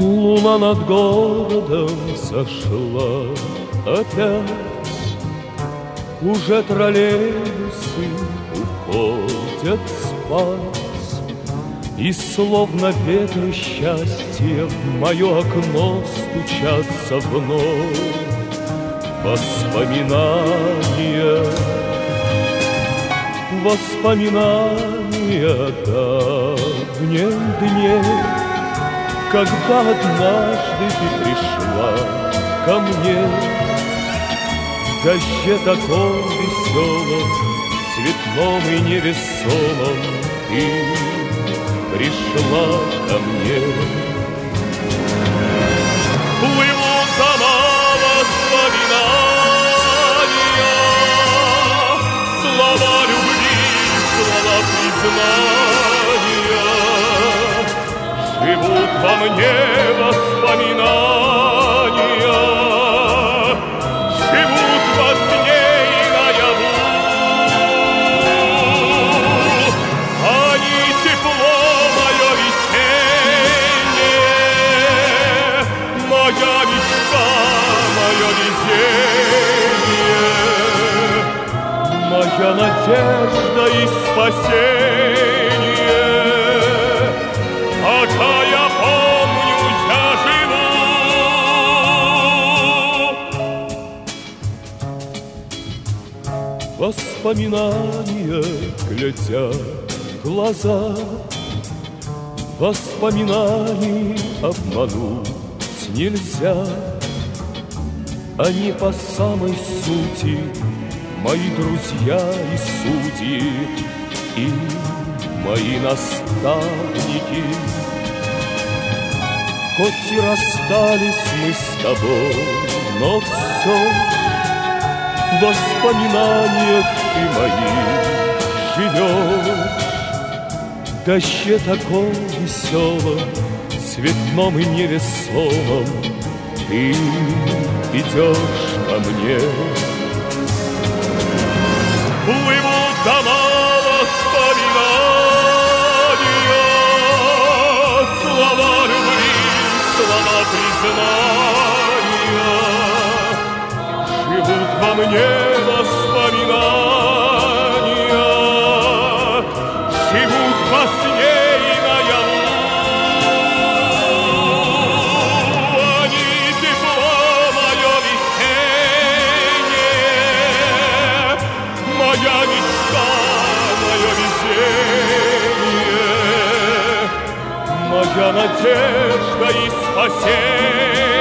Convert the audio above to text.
Луна над городом сошла опять, уже троллейбусы уходят спать, и словно ветры счастья в мое окно стучатся вновь воспоминания. Воспоминания давних дней, когда однажды ты пришла ко мне в дожде таком веселом, цветном и невесомом. Ты пришла ко мне. Плывут дома воспоминания, слова любви, слова признания. Живут во мне воспоминания, живут во сне и наяву. Они тепло мое весеннее, моя мечта, мое везение, моя надежда и спасение. Пока я помню, я живу. Воспоминания глядят в глаза, воспоминаний обмануть нельзя. Они по самой сути мои друзья и судьи, и мои наставники. Хоть и расстались мы с тобой, но все в воспоминаниях ты моих живешь. В дожде таком веселом, цветном и невесомом ты идешь ко мне. Плывут дома воспоминания, слова любви, слова признания. Живут во мне воспоминания, живут во сне и наяву. Они тепло мое весеннее, моя мечта, мое везение, моя надежда и спасение.